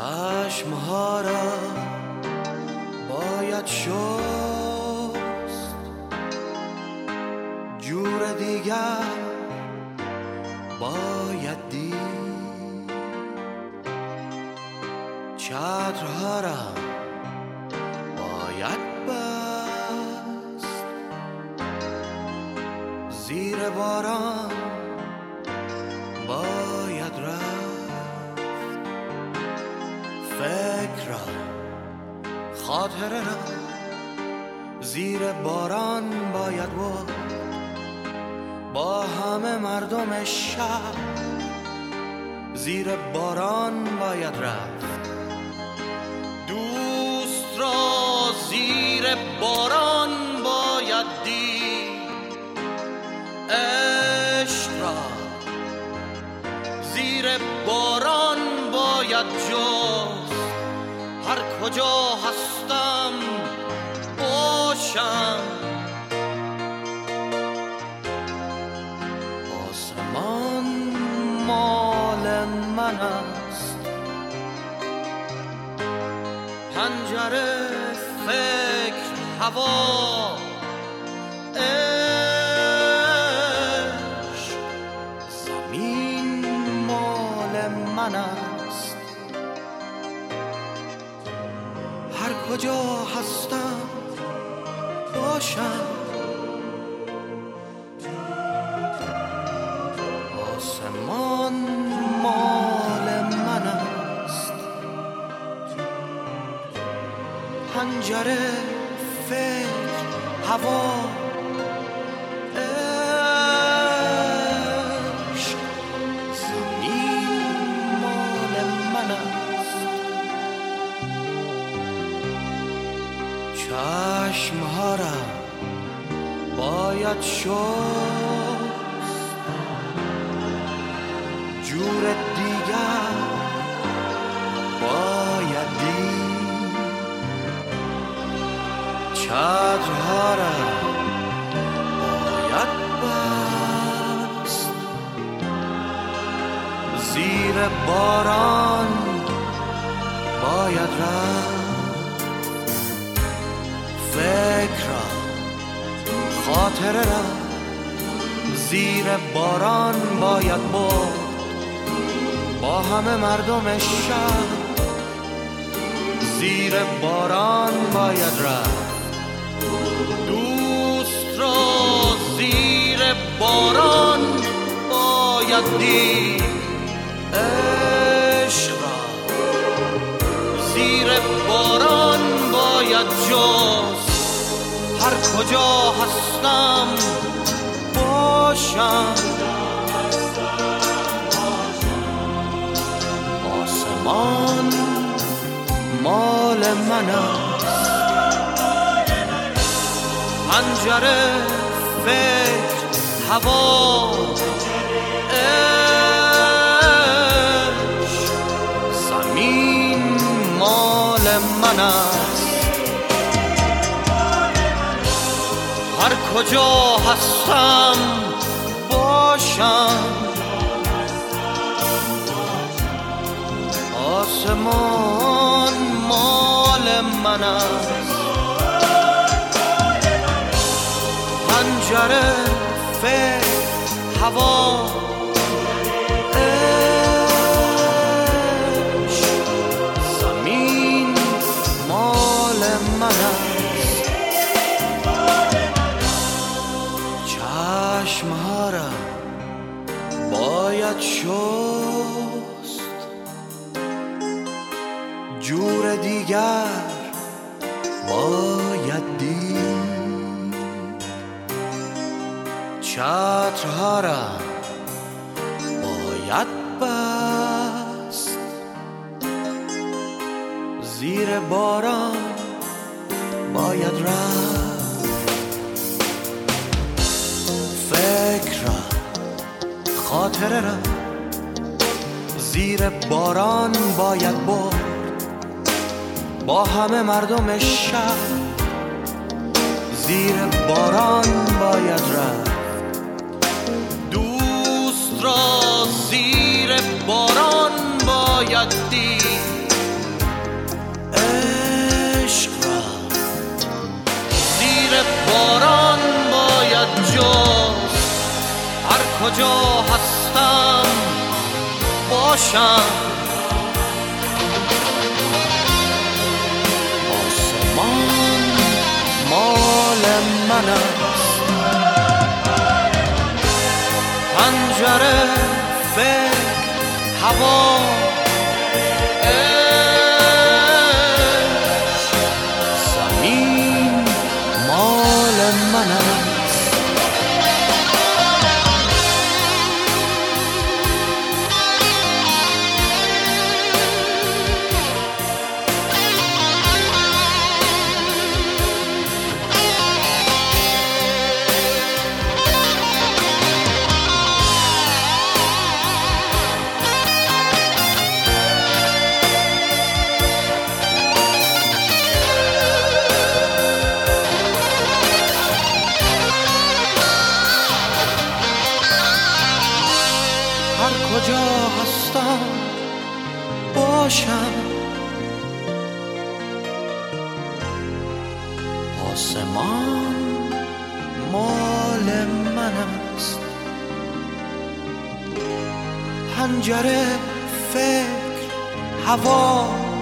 چشمها را باید شست، جور دیگر باید دید. چترها را باید بست، زیر باران باید رفت. فکر را، خاطره را زیر باران باید برد، با همه مردم شهر زیر باران باید رفت. دوست را زیر باران باید دید، عشق را زیر باران باید جست. هر کجا هستم باشم، آسمان مال من است، پنجره فکر هوا عشق، زمین مال من است. هر کجا هستم باشم، آسمان مال من است، پنجره فکر هوا عشق، زمین مال من است. چشمها را باید شست، جور دیگر باید دید. چترها را باید بست، زیر باران باید رفت. فکر را، خاطره را زیر باران باید برد، با همه مردم شهر زیر باران باید رفت. دوست را زیر باران باید دید، عشق را زیر باران باید جست. هر کجا هستم باشم، آسمان مال من است، پنجره فکر هوا عشق، زمین مال من است. هر کجا هستم باشم، آسمان مال من است، پنجره فکر هوا عشق، زمین مال من است. چشمها را باید شست، جور دیگر باید دید. چترها را باید بست، زیر باران باید رفت. فکر را، خاطره را زیر باران باید برد، با همه مردم شهر زیر باران باید رفت. دوست را زیر باران باید دید، کجا هستم باشم. آسمان مال من است، پنجره فکر هوا عشق، زمین مال من است. هر کجا هستم باشم. آسمان مال من است، پنجره فکر هوا